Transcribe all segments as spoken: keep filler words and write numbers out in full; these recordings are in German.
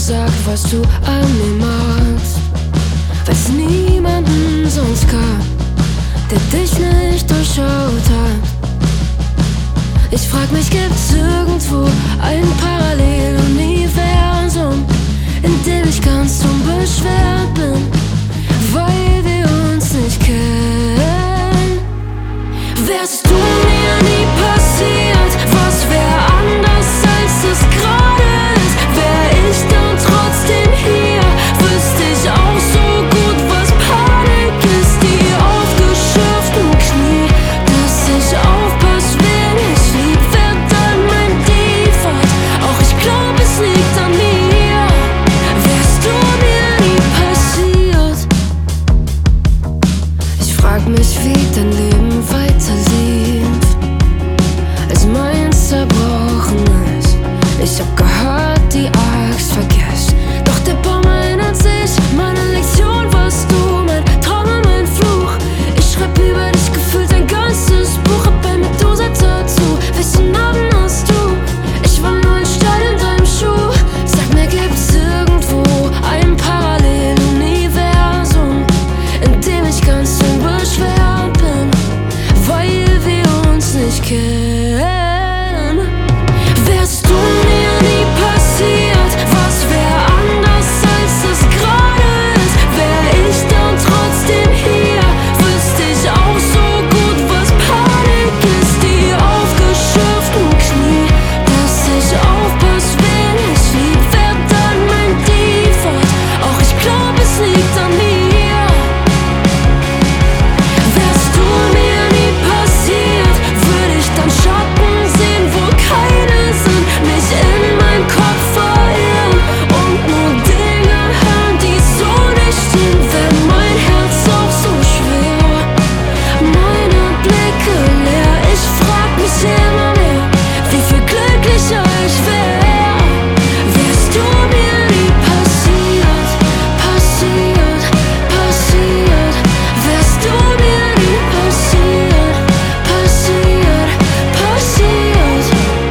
gesagt, was du an mir magst, weil's niemanden sonst gab, der dich nicht durchschaut hat. Ich frag mich, gibt's irgendwo ein Paralleluniversum, in dem ich ganz unbeschwert bin, weil wir uns nicht kennen? Wärst du mir nie passiert, was wär anders als es gerade ist? Wär ich dann trotzdem hier, wüsste ich auch so gut, was Panik ist. Die aufgeschürften Knie, dass ich aufpass, wen ich lieb, wär dann mein Default. Auch ich glaub, es liegt an mir. Wärst du mir nie passiert? Ich frag mich, wie dein Leben weiterlief, als meins zerbrochen ist. Ich hab gehört, die Axt vergisst, doch der Baum erinnert sich. Meine Lektion warst du, mein Traum und mein Fluch. Ich schreib über dich gefühlt ein ganzes Buch, hab bei Medusa dazu. Welchen Namen hast du? Ich war nur ein Stein in deinem Schuh. Sag mir, gibt's irgendwo ein Paralleluniversum, in dem ich ganz unbeschwert bin, weil wir uns nicht kennen? Wärst du mir nie passiert, was wär anders als es gerade ist? Wär ich dann trotzdem hier, wüsste ich auch so gut, was Panik ist. Die aufgeschürften Knie, dass ich aufpass, wen ich lieb, wär dann mein Default. Auch ich glaub, es liegt an mir. Wärst du mir nie passiert, würd ich dann Schatten sehen, wo keine sind, mich in mein Kopf verirren und nur Dinge hören, die so nicht stehen. Wär mein Herz auch so schwer, meine Blicke leer. Ich frag mich immer mehr, wie viel glücklicher ich wär. Wärst du mir nie passiert, passiert, passiert. Wärst du mir nie passiert, passiert, passiert.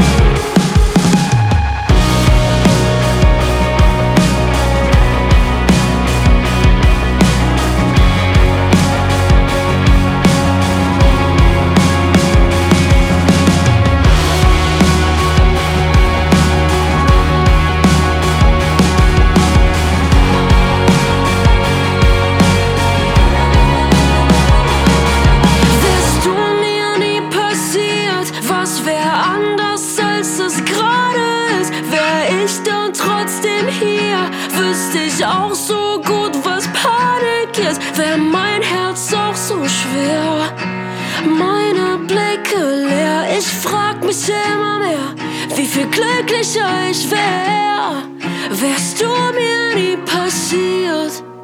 Wärst du mir nie passiert, was wär anders als es gerade ist? Wär ich dann trotzdem hier, wüsste ich auch so gut, was Panik ist. Wär mein Herz auch so schwer, meine Blicke leer. Ich frag mich immer mehr, wie viel glücklicher ich wär. Wärst du mir nie passiert.